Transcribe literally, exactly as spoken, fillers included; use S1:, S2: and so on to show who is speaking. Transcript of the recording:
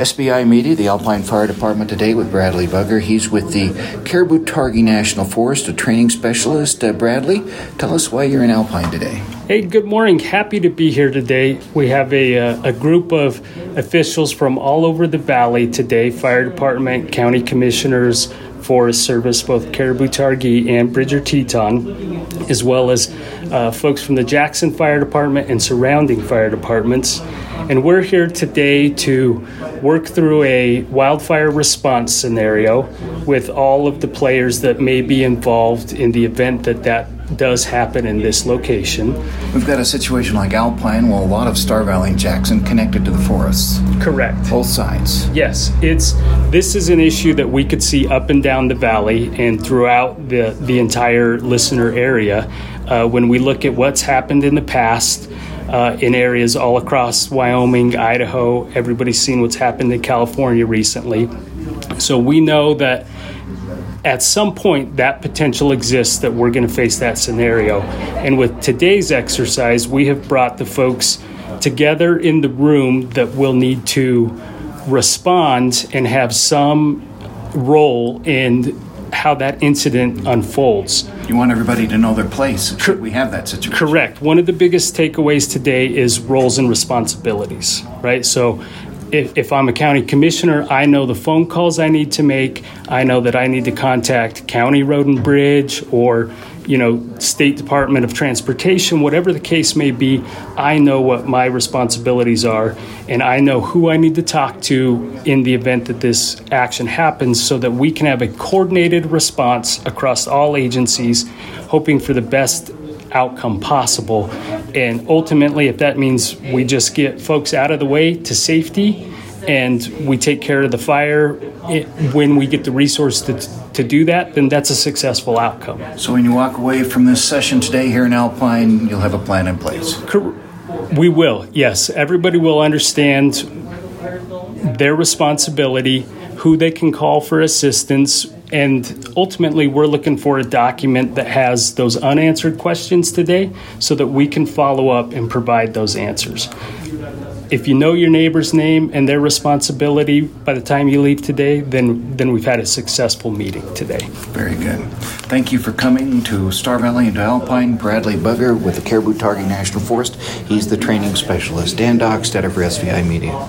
S1: S B I Media, the Alpine Fire Department today with Bradley Bugger. He's with the Caribou-Targhee National Forest, a training specialist. Uh, Bradley, tell us why you're in Alpine today.
S2: Hey, good morning. Happy to be here today. We have a, uh, a group of officials from all over the valley today, fire department, county commissioners, Forest Service, both Caribou-Targhee and Bridger-Teton, as well as uh, folks from the Jackson Fire Department and surrounding fire departments. And we're here today to work through a wildfire response scenario with all of the players that may be involved in the event that that does happen in this location.
S1: We've got a situation like Alpine, well, a lot of Star Valley and Jackson connected to the forests.
S2: Correct.
S1: Both sides.
S2: Yes, it's this is an issue that we could see up and down the valley and throughout the, the entire listener area. Uh, when we look at what's happened in the past, Uh, in areas all across Wyoming, Idaho. Everybody's seen what's happened in California recently. So we know that at some point that potential exists that we're going to face that scenario. And with today's exercise, we have brought the folks together in the room that will need to respond and have some role in how that incident unfolds.
S1: You want everybody to know their place should we have that situation.
S2: Correct. One of the biggest takeaways today is roles and responsibilities, right? So if, if I'm a county commissioner, I know the phone calls I need to make. I know that I need to contact County Road and Bridge or, you know, State Department of Transportation, whatever the case may be. I know what my responsibilities are, and I know who I need to talk to in the event that this action happens so that we can have a coordinated response across all agencies, hoping for the best outcome possible. And ultimately, if that means we just get folks out of the way to safety and we take care of the fire it, when we get the resource to, to do that, then that's a successful outcome.
S1: So when you walk away from this session today here in Alpine, you'll have a plan in place.
S2: We will, yes. Everybody will understand their responsibility, who they can call for assistance, and ultimately we're looking for a document that has those unanswered questions today so that we can follow up and provide those answers. If you know your neighbor's name and their responsibility by the time you leave today, then then we've had a successful meeting today.
S1: Very good. Thank you for coming to Star Valley and to Alpine. Bradley Bugger with the Caribou-Targhee National Forest. He's the training specialist. Dan Dockstetter for S V I Media.